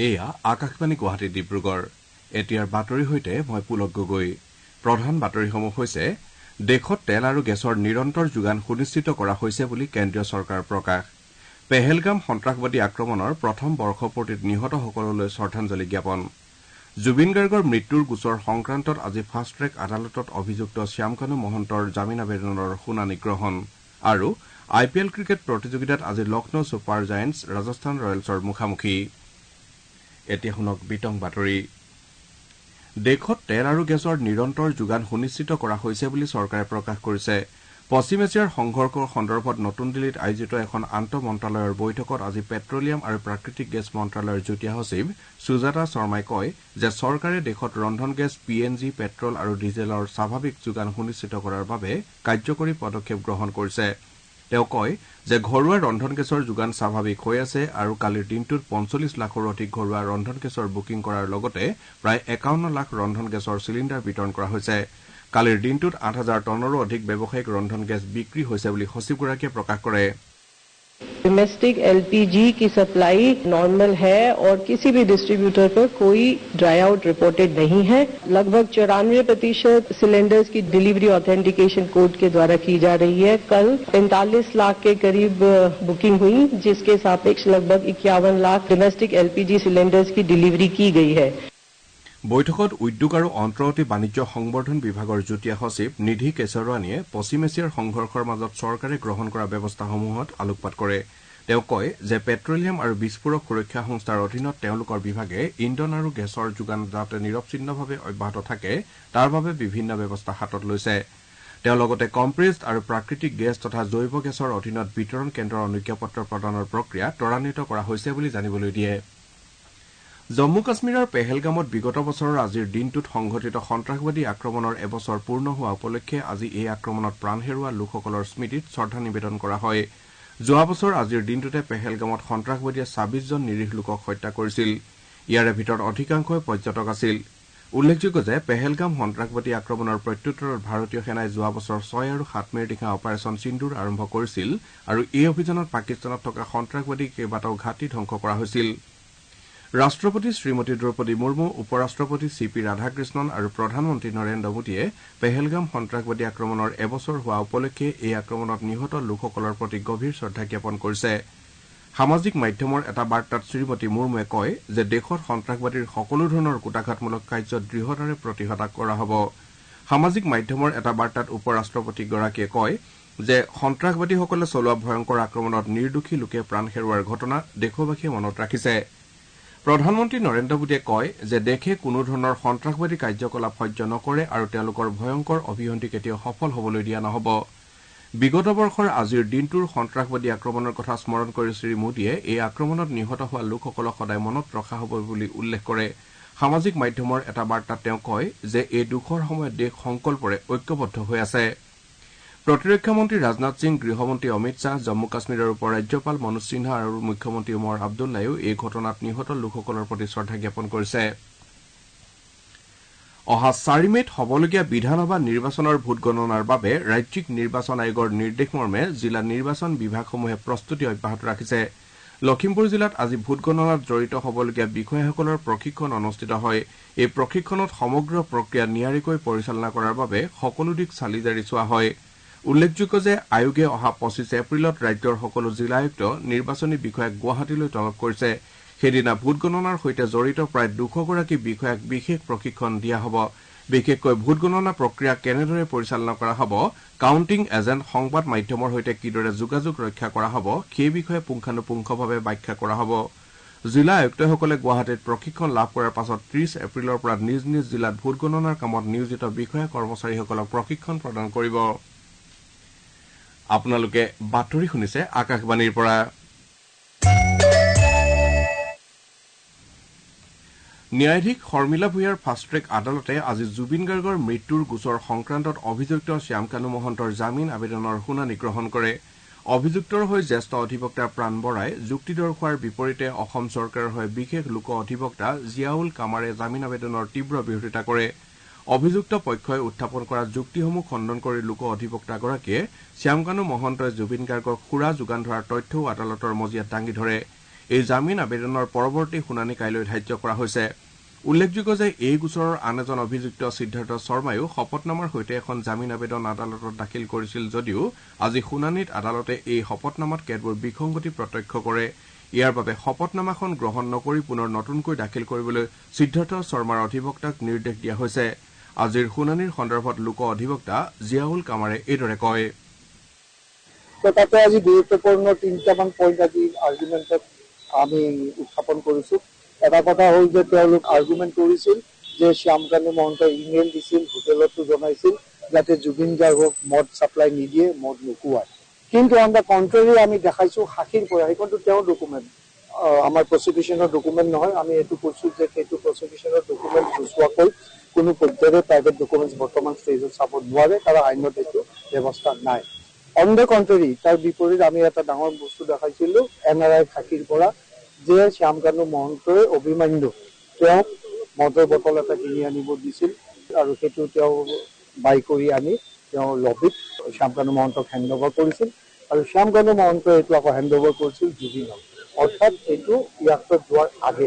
এয়া আকাশবাণী গুৱাহাটী ডিব্ৰুগড় এতিয়াৰ বাতৰিৰ সৈতে মই পুলক গগৈ প্ৰধান বাতৰিসমূহ হৈছে দেশত তেল আৰু গেছৰ নিৰন্তৰ যোগান সুনিশ্চিত কৰা হৈছে বুলি কেন্দ্ৰীয় চৰকাৰৰ প্ৰকাশ পেহেলগাম সন্ত্ৰাসবাদী আক্ৰমণৰ প্ৰথম বৰ্ষপূৰ্তিত নিহতসকললৈ শ্ৰদ্ধাঞ্জলি জ্ঞাপন জুবিন গাৰ্গৰ মৃত্যুৰ গোচৰ সংক্ৰান্তত আজি ফাষ্ট ট্ৰেক আদালতত অভিযুক্ত শ্যামকানু মহন্তৰ জামিন আবেদনৰ শুনানি গ্ৰহণ আৰু IPL ক্ৰিকেট প্ৰতিযোগিতাত আজি লক্ষ্ণৌ ছুপাৰ জায়েণ্টছ ৰাজস্থান ৰয়েলছৰ মুখামুখি এতিয়া শুনক বিতং বাতৰি দেশত তেল আৰু গেছৰ নিৰন্তৰ যোগান সুনিশ্চিত কৰা হৈছে বুলি চৰকাৰে প্ৰকাশ কৰিছে পশ্চিম এছিয়াৰ সংঘৰ্ষৰ সন্দৰ্ভত নতুন দিল্লীত আয়োজিত এখন আন্তঃমন্ত্ৰালয়ৰ বৈঠকত আজি পেট্ৰলিয়াম আৰু প্ৰাকৃতিক গেছ মন্ত্ৰালয়ৰ যুটীয়া সচিব সুজাতা শৰ্মাই কয় যে চৰকাৰে দেশত ৰন্ধন গেছ PNG পেট্ৰল আৰু ডিজেলৰ স্বাভাৱিক যোগান সুনিশ্চিত কৰাৰ বাবে কাৰ্যকৰী পদক্ষেপ গ্ৰহণ কৰিছে তেওঁ কয় যে ঘৰুৱা ৰন্ধন গেছৰ যোগান স্বাভাৱিক হৈ আছে আৰু কালিৰ দিনটোত ৪৫ লাখৰো অধিক ঘৰুৱা ৰন্ধন গেছৰ বুকিং কৰাৰ লগতে প্ৰায় ৫১ লাখ ৰন্ধন গেছৰ চিলিণ্ডাৰ বিতৰণ কৰা হৈছে কালিৰ দিনটোত ৮,০০০ টনৰো অধিক ব্যৱসায়িক ৰন্ধন গেছ বিক্ৰী হৈছে বুলি সচিবগৰাকীয়ে প্ৰকাশ কৰে डोमेस्टिक LPG की सप्लाई नॉर्मल है और किसी भी डिस्ट्रीब्यूटर पर कोई ड्राई आउट रिपोर्टेड नहीं है लगभग 94% सिलेंडर्स की डिलीवरी ऑथेंटिकेशन कोड के द्वारा की जा रही है कल 45 लाख के करीब बुकिंग हुई जिसके सापेक्ष लगभग 51 लाख डोमेस्टिक LPG सिलेंडर्स की डिलीवरी की गई है বৈঠকত উদ্যোগ আৰু অন্তৰ্বৰ্তী বাণিজ্য সংবৰ্ধন বিভাগৰ যুটীয়া সচিব নিধি কেশৰৱানীয়ে পশ্চিম এছিয়াৰ সংঘৰ্ষৰ মাজত চৰকাৰে গ্ৰহণ কৰা ব্যৱস্থাসমূহত আলোকপাত কৰে তেওঁ কয় যে পেট্ৰলিয়াম আৰু বিস্ফোৰক সুৰক্ষা সংস্থাৰ অধীনত তেওঁলোকৰ বিভাগে ইন্ধন আৰু গেছৰ যোগান যাতে নিৰৱচ্ছিন্নভাৱে অব্যাহত থাকে তাৰ বাবে বিভিন্ন ব্যৱস্থা হাতত লৈছে তেওঁ লগতে কম্প্ৰেছড আৰু প্ৰাকৃতিক গেছ তথা জৈৱ গেছৰ অধীনত বিতৰণ কেন্দ্ৰৰ অনুজ্ঞাপত্ৰ প্ৰদানৰ প্ৰক্ৰিয়া ত্বৰান্বিত কৰা হৈছে বুলি জানিবলৈ দিয়ে জম্মু কাশ্মীৰৰ পেহেলগামত বিগত বছৰৰ আজিৰ দিনটোত সংঘটিত সন্ত্ৰাসবাদী আক্ৰমণৰ এবছৰ পূৰ্ণ হোৱা উপলক্ষে আজি এই আক্ৰমণত প্ৰাণ হেৰুওৱা লোকসকলৰ স্মৃতিত শ্ৰদ্ধা নিবেদন কৰা হয় যোৱা বছৰ আজিৰ দিনটোতে পেহেলগামত সন্ত্ৰাসবাদীয়ে ২৬ জন নিৰীহ লোকক হত্যা কৰিছিল ইয়াৰে ভিতৰত অধিকাংশই পৰ্যটক আছিল উল্লেখযোগ্য যে পেহেলগাম সন্ত্ৰাসবাদী আক্ৰমণৰ প্ৰত্যুত্তৰত ভাৰতীয় সেনাই যোৱা বছৰ ৬ আৰু ৭ মেৰ নিশা অপাৰেচন সিন্দুৰ আৰম্ভ কৰিছিল আৰু এই অভিযানত পাকিস্তানত থকা সন্ত্ৰাসবাদী কেইবাটাও ঘাটি ধ্বংস কৰা হৈছিল ৰাষ্ট্ৰপতি শ্ৰীমতী দ্ৰৌপদী মুৰ্মু উপৰাষ্ট্ৰপতি CP ৰাধাকৃষ্ণন আৰু প্ৰধানমন্ত্ৰী নৰেন্দ্ৰ মোদীয়ে পেহেলগাম সন্ত্ৰাসবাদী আক্ৰমণৰ এবছৰ হোৱা উপলক্ষে এই আক্ৰমণত নিহত লোকসকলৰ প্ৰতি গভীৰ শ্ৰদ্ধা জ্ঞাপন কৰিছে সামাজিক মাধ্যমৰ এটা বাৰ্তাত শ্ৰীমতী মুৰ্মুৱে কয় যে দেশত সন্ত্ৰাসবাদীৰ সকলো ধৰণৰ কুটাঘাতমূলক কাৰ্য দৃঢ়তাৰে প্ৰতিহত কৰা হ'ব সামাজিক মাধ্যমৰ এটা বাৰ্তাত উপৰাষ্ট্ৰপতিগৰাকীয়ে কয় যে সন্ত্ৰাসবাদীসকলে চলোৱা ভয়ংকৰ আক্ৰমণত নিৰ্দোষী লোকে প্ৰাণ হেৰুওৱাৰ ঘটনা দেশবাসীয়ে মনত ৰাখিছে প্ৰধানমন্ত্ৰী নৰেন্দ্ৰ মোদীয়ে কয় যে দেশে কোনো ধৰণৰ সন্ত্ৰাসবাদী কাৰ্যকলাপ সহ্য নকৰে আৰু তেওঁলোকৰ ভয়ংকৰ অভিসন্ধি কেতিয়াও সফল হ'বলৈ দিয়া নহ'ব বিগত বৰ্ষৰ আজিৰ দিনটোৰ সন্ত্ৰাসবাদী আক্ৰমণৰ কথা স্মৰণ কৰি শ্ৰী মোদীয়ে এই আক্ৰমণত নিহত হোৱা লোকসকলক সদায় মনত ৰখা হ'ব বুলি উল্লেখ কৰে সামাজিক মাধ্যমৰ এটা বাৰ্তাত তেওঁ কয় যে এই দুখৰ সময়ত দেশ সংকল্পৰে ঐক্যবদ্ধ হৈ আছে প্ৰতিৰক্ষা মন্ত্ৰী ৰাজনাথ সিং গৃহমন্ত্ৰী অমিত শ্বাহ জম্মু কাশ্মীৰৰ উপ ৰাজ্যপাল মনোজ সিনহা আৰু মুখ্যমন্ত্ৰী ওমৰ আব্দুল্লায়ো এই ঘটনাত নিহত লোকসকলৰ প্ৰতি শ্ৰদ্ধা জ্ঞাপন কৰিছে অহা ৪ মেত হ'বলগীয়া বিধানসভা নিৰ্বাচনৰ ভোটগণনাৰ বাবে ৰাজ্যিক নিৰ্বাচন আয়োগৰ নিৰ্দেশমৰ্মে জিলা নিৰ্বাচন বিভাগসমূহে প্ৰস্তুতি অব্যাহত ৰাখিছে লখিমপুৰ জিলাত আজি ভোটগণনাত জড়িত হ'বলগীয়া বিষয়াসকলৰ প্ৰশিক্ষণ অনুষ্ঠিত হয় এই প্ৰশিক্ষণত সমগ্ৰ প্ৰক্ৰিয়া নিয়াৰিকৈ পৰিচালনা কৰাৰ বাবে সকলো দিশ চালি জাৰি চোৱা হয় উল্লেখযোগ্য যে আয়োগে অহা ২৫ এপ্ৰিলত ৰাজ্যৰ সকলো জিলা আয়ুক্ত নিৰ্বাচনী বিষয়াক গুৱাহাটীলৈ তলব কৰিছে সেইদিনা ভোটগণনাৰ সৈতে জড়িত প্ৰায় ২০০ গৰাকী বিষয়াক বিশেষ প্ৰশিক্ষণ দিয়া হ'ব বিশেষকৈ ভোটগণনা প্ৰক্ৰিয়া কেনেদৰে পৰিচালনা কৰা হ'ব কাউণ্টিং এজেণ্ট সংবাদ মাধ্যমৰ সৈতে কিদৰে যোগাযোগ ৰক্ষা কৰা হ'ব সেই বিষয়ে পুংখানুপুংখভাৱে ব্যাখ্যা কৰা হ'ব জিলা আয়ুক্তসকলে গুৱাহাটীত প্ৰশিক্ষণ লাভ কৰাৰ পাছত ৩০ এপ্ৰিলৰ পৰা নিজ নিজ জিলাত ভোটগণনাৰ কামত নিয়োজিত বিষয়া কৰ্মচাৰীসকলক প্ৰশিক্ষণ প্ৰদান কৰিব আপোনালোকে বাতৰি শুনিছে আকাশবাণীৰ পৰা ন্যায়াধীশ শৰ্মিলা ভূঞাৰ ফাষ্ট ট্ৰেক আদালতে আজি জুবিন গাৰ্গৰ মৃত্যুৰ গোচৰ সংক্ৰান্তত অভিযুক্ত শ্যামকানু মহন্তৰ জামিন আবেদনৰ শুনানি গ্ৰহণ কৰে অভিযুক্তৰ হৈ জ্যেষ্ঠ অধিবক্তা প্ৰাণ বৰাই যুক্তি দৰ্শোৱাৰ বিপৰীতে অসম চৰকাৰৰ হৈ বিশেষ লোক অধিবক্তা জিয়াউল কামাৰে জামিন আবেদনৰ তীব্ৰ বিৰোধিতা কৰে অভিযুক্ত পক্ষই উত্থাপন কৰা যুক্তিসমূহ খণ্ডন কৰি লোক অধিবক্তাগৰাকীয়ে শ্যামকানু মহন্তই জুবিন গাৰ্গক সুৰা যোগান ধৰাৰ তথ্যও আদালতৰ মজিয়াত দাঙি ধৰে এই জামিন আবেদনৰ পৰৱৰ্তী শুনানি কাইলৈ ধাৰ্য কৰা হৈছে। উল্লেখযোগ্য যে এই গোচৰৰ আন এজন অভিযুক্ত সিদ্ধাৰ্থ শৰ্মায়ো শপতনামাৰ সৈতে এখন জামিন আবেদন আদালতত দাখিল কৰিছিল যদিও আজি শুনানিত আদালতে এই শপতনামাত কেতবোৰ বিসংগতি প্ৰত্যক্ষ কৰে। ইয়াৰ বাবে শপতনামাখন গ্ৰহণ নকৰি পুনৰ নতুনকৈ দাখিল কৰিবলৈ সিদ্ধাৰ্থ শৰ্মাৰ অধিবক্তাক নিৰ্দেশ দিয়া হৈছে। আজিৰ শুনানিৰ সন্দৰ্ভত লোক অধিবক্তা জিয়াউল কামাৰে এইদৰে কয়। তাতে আজি গুৰুত্বপূৰ্ণ 3টামান পইণ্ট আজি আৰ্গুমেণ্টত আমি উত্থাপন কৰিছো। এটা কথা হ'ল যে তেওঁলোক আৰ্গুমেণ্ট কৰিছিল যে শ্যামকানু মহন্তই ইমেইল দিছিল, হোটেলতো জনাইছিল যাতে জুবিন গাৰ্গক মদ ছাপ্লাই নিদিয়ে, মদ নোখোৱায়। কিন্তু অন দ্য কণ্ট্ৰেৰী আমি দেখাইছো 60ৰ পৰা, সেইখনটো তেওঁৰ ডকুমেণ্ট, আমাৰ প্ৰচিকিউশ্যনৰ ডকুমেণ্ট নহয়। আমি এইটো কৈছো যে সেইটো প্ৰচিকিউশ্যনৰ ডকুমেণ্ট নোচোৱাকৈ কোনো পৰ্যায়ৰে প্ৰাইভেট ডকুমেণ্ট বৰ্তমান ষ্টেজত চাব নোৱাৰে, কাৰণ আইনত এইটো ব্যৱস্থা নাই। অন দ্য কণ্ট্ৰেৰী তাৰ বিপৰীত আমি এটা ডাঙৰ বস্তু দেখাইছিলো NRI 60ৰ পৰা, যে শ্যামকানু মহন্তই অভিমান্যু তেওঁক মদৰ বটল এটা কিনি আনিব দিছিল আৰু সেইটো তেওঁ বাই কৰি আনি তেওঁ লবিত শ্যামকানু মহন্তক হেণ্ডঅভাৰ কৰিছিল আৰু শ্যামকানু মহন্তই এইটো আকৌ হেণ্ডঅভাৰ কৰিছিল জুবিনক। অৰ্থাৎ এইটো ইয়াত যোৱাৰ আগে।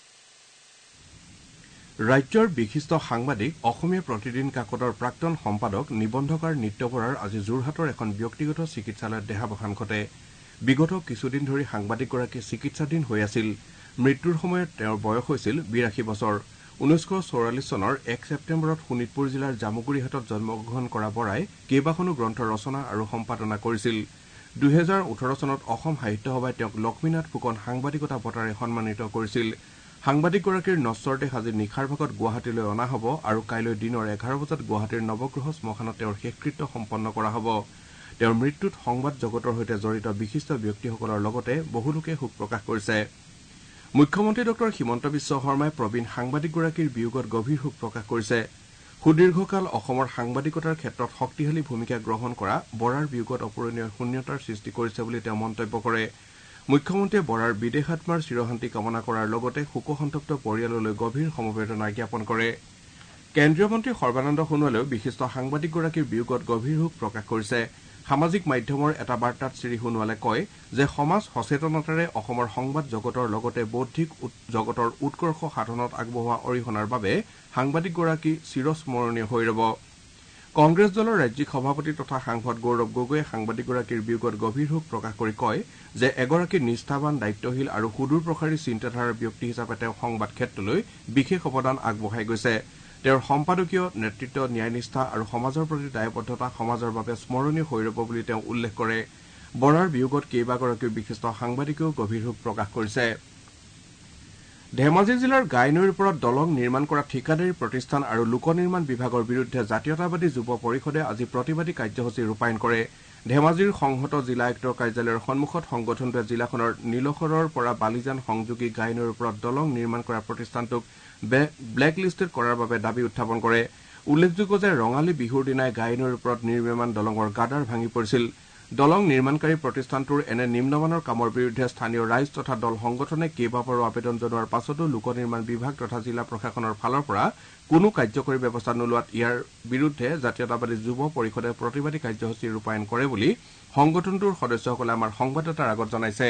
ৰাজ্যৰ বিশিষ্ট সাংবাদিক অসমীয়া প্ৰতিদিন কাকতৰ প্ৰাক্তন সম্পাদক নিবন্ধকাৰ নিত্য বৰাৰ আজি যোৰহাটৰ এখন ব্যক্তিগত চিকিৎসালয়ত দেহাৱসান ঘটে। বিগত কিছুদিন ধৰি সাংবাদিকগৰাকী চিকিৎসাধীন হৈ আছিল। মৃত্যুৰ সময়ত তেওঁৰ বয়স হৈছিল 82 বছৰ। 1944 চনৰ 1 ছেপ্টেম্বৰত শোণিতপুৰ জিলাৰ জামুগুৰিহাটত জন্মগ্ৰহণ কৰা বৰাই কেইবাখনো গ্ৰন্থ ৰচনা আৰু সম্পাদনা কৰিছিল। 2018 চনত অসম সাহিত্য সভাই তেওঁক লক্ষ্মীনাথ ফুকন সাংবাদিকতা বঁটাৰে সন্মানিত কৰিছিল। সাংবাদিকগৰাকীৰ নশ্বৰ দেহ আজি নিশাৰ ভাগত গুৱাহাটীলৈ অনা হ'ব আৰু কাইলৈ দিনৰ 11 বজাত গুৱাহাটীৰ নৱগ্ৰহ শ্মশানত তেওঁৰ শেষকৃত্য সম্পন্ন কৰা হ'ব। তেওঁৰ মৃত্যুত সংবাদ জগতৰ সৈতে জড়িত বিশিষ্ট ব্যক্তিসকলৰ লগতে বহু লোকে শোক প্ৰকাশ কৰিছে। মুখ্যমন্ত্ৰী ডঃ হিমন্ত বিশ্ব শৰ্মাই প্ৰবীণ সাংবাদিকগৰাকীৰ বিয়োগত গভীৰ শোক প্ৰকাশ কৰিছে। সুদীৰ্ঘকাল অসমৰ সাংবাদিকতাৰ ক্ষেত্ৰত শক্তিশালী ভূমিকা গ্ৰহণ কৰা বৰাৰ বিয়োগত অপূৰণীয় শূন্যতাৰ সৃষ্টি কৰিছে বুলি তেওঁ মন্তব্য কৰে। মুখ্যমন্ত্ৰীয়ে বৰাৰ বিদেহাত্মাৰ চিৰশান্তি কামনা কৰাৰ লগতে শোকসন্তপ্ত পৰিয়াললৈ গভীৰ সমবেদনা জ্ঞাপন কৰে। কেন্দ্ৰীয় মন্ত্ৰী সৰ্বানন্দ সোণোৱালেও বিশিষ্ট সাংবাদিকগৰাকীৰ বিয়োগত গভীৰ শোক প্ৰকাশ কৰিছে। সামাজিক মাধ্যমৰ এটা বাৰ্তাত শ্ৰী সোণোৱালে কয় যে সমাজ সচেতনতাৰে অসমৰ সংবাদ জগতৰ লগতে বৌদ্ধিক জগতৰ উৎকৰ্ষ সাধনত আগবঢ়োৱা অৰিহণাৰ বাবে সাংবাদিকগৰাকী চিৰস্মৰণীয় হৈ ৰব। কংগ্ৰেছ দলৰ ৰাজ্যিক সভাপতি তথা সাংসদ গৌৰৱ গগৈয়ে সাংবাদিকগৰাকীৰ বিয়োগত গভীৰ শোক প্ৰকাশ কৰি কয় যে এগৰাকী নিষ্ঠাবান, দায়িত্বশীল আৰু সুদূৰ প্ৰসাৰী চিন্তাধাৰাৰ ব্যক্তি হিচাপে তেওঁ সংবাদ ক্ষেত্ৰলৈ বিশেষ অৱদান আগবঢ়াই গৈছে। তেওঁৰ সম্পাদকীয় নেতৃত্ব, ন্যায়নিষ্ঠা আৰু সমাজৰ প্ৰতি দায়বদ্ধতা সমাজৰ বাবে স্মৰণীয় হৈ ৰব বুলি তেওঁ উল্লেখ কৰে। বৰাৰ বিয়োগত কেইবাগৰাকীও বিশিষ্ট সাংবাদিকেও গভীৰ শোক প্ৰকাশ কৰিছে। ধেমাজি জিলাৰ গাইনৈৰ ওপৰত দলং নিৰ্মাণ কৰা ঠিকাদাৰী প্ৰতিষ্ঠান আৰু লোক নিৰ্মাণ বিভাগৰ বিৰুদ্ধে জাতীয়তাবাদী যুৱ পৰিষদে আজি প্ৰতিবাদী কাৰ্যসূচী ৰূপায়ণ কৰে। ধেমাজিৰ সংহত জিলা আয়ুক্তৰ কাৰ্যালয়ৰ সন্মুখত সংগঠনটোৱে জিলাখনৰ নীলসৰৰ পৰা বালিজান সংযোগী গাইনৈৰ ওপৰত দলং নিৰ্মাণ কৰা প্ৰতিষ্ঠানটোক ব্লেক লিষ্টেড কৰাৰ বাবে দাবী উত্থাপন কৰে। উল্লেখযোগ্য যে ৰঙালী বিহুৰ দিনাই গাইনৈৰ ওপৰত নিৰ্মীয়মান দলঙৰ গাদাৰ ভাঙি পৰিছিল। দলং নিৰ্মাণকাৰী প্ৰতিষ্ঠানটোৰ এনে নিম্নমানৰ কামৰ বিৰুদ্ধে স্থানীয় ৰাইজ তথা দল সংগঠনে কেইবাবাৰো আবেদন জনোৱাৰ পাছতো লোক নিৰ্মাণ বিভাগ তথা জিলা প্ৰশাসনৰ ফালৰ পৰা কোনো কাৰ্যকৰী ব্যৱস্থা নোলোৱাত ইয়াৰ বিৰুদ্ধে জাতীয়তাবাদী যুৱ পৰিষদে প্ৰতিবাদী কাৰ্যসূচী ৰূপায়ণ কৰে বুলি সংগঠনটোৰ সদস্যসকলে আমাৰ সংবাদদাতাৰ আগত জনাইছে।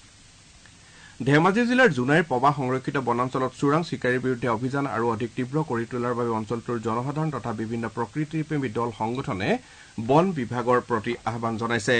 ধেমাজি জিলাৰ জোনাইৰ পবা সংৰক্ষিত বনাঞ্চলত চোৰাং চিকাৰীৰ বিৰুদ্ধে অভিযান আৰু অধিক তীব্ৰ কৰি তোলাৰ বাবে অঞ্চলটোৰ জনসাধাৰণ তথা বিভিন্ন প্ৰকৃতিপ্ৰেমী দল সংগঠনে বন বিভাগৰ প্ৰতি আহ্বান জনাইছে।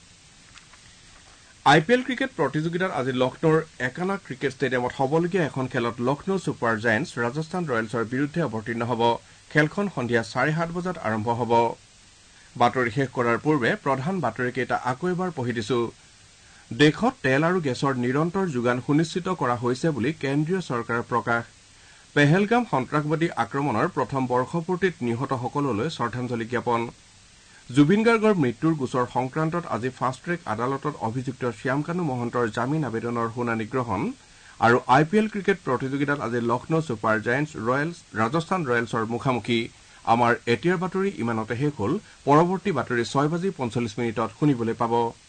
IPL ক্ৰিকেট প্ৰতিযোগিতাত আজি লক্ষ্ণৌৰ একানা ক্ৰিকেট ষ্টেডিয়ামত হ'বলগীয়া এখন খেলত লক্ষ্ণৌ ছুপাৰ জায়েণ্টছ ৰাজস্থান ৰয়েলছৰ বিৰুদ্ধে অৱতীৰ্ণ হ'ব। খেলখন সন্ধিয়া 7:30 বজাত আৰম্ভ হ'ব। বাতৰি শেষ কৰাৰ পূৰ্বে প্ৰধান বাতৰিকেইটা আকৌ এবাৰ পঢ়ি দিছো। দেশত তেল আৰু গেছৰ নিৰন্তৰ যোগান সুনিশ্চিত কৰা হৈছে বুলি কেন্দ্ৰীয় চৰকাৰৰ প্ৰকাশ। পেহেলগাম সন্ত্ৰাসবাদী আক্ৰমণৰ প্ৰথম বৰ্ষপূৰ্তিত নিহতসকললৈ শ্ৰদ্ধাঞ্জলি জ্ঞাপন। জুবিন গাৰ্গৰ মৃত্যুৰ গোচৰ সংক্ৰান্তত আজি ফাষ্ট ট্ৰেক আদালতত অভিযুক্ত শ্যামকানু মহন্তৰ জামিন আবেদনৰ শুনানি গ্ৰহণ আৰু IPL ক্ৰিকেট প্ৰতিযোগিতাত আজি লক্ষ্ণৌ ছুপাৰ জায়েণ্টছ ৰাজস্থান ৰয়েলছৰ মুখামুখি। আমাৰ এতিয়াৰ বাতৰি ইমানতে শেষ হ'ল। পৰৱৰ্তী বাতৰি 6:45 শুনিবলৈ পাব।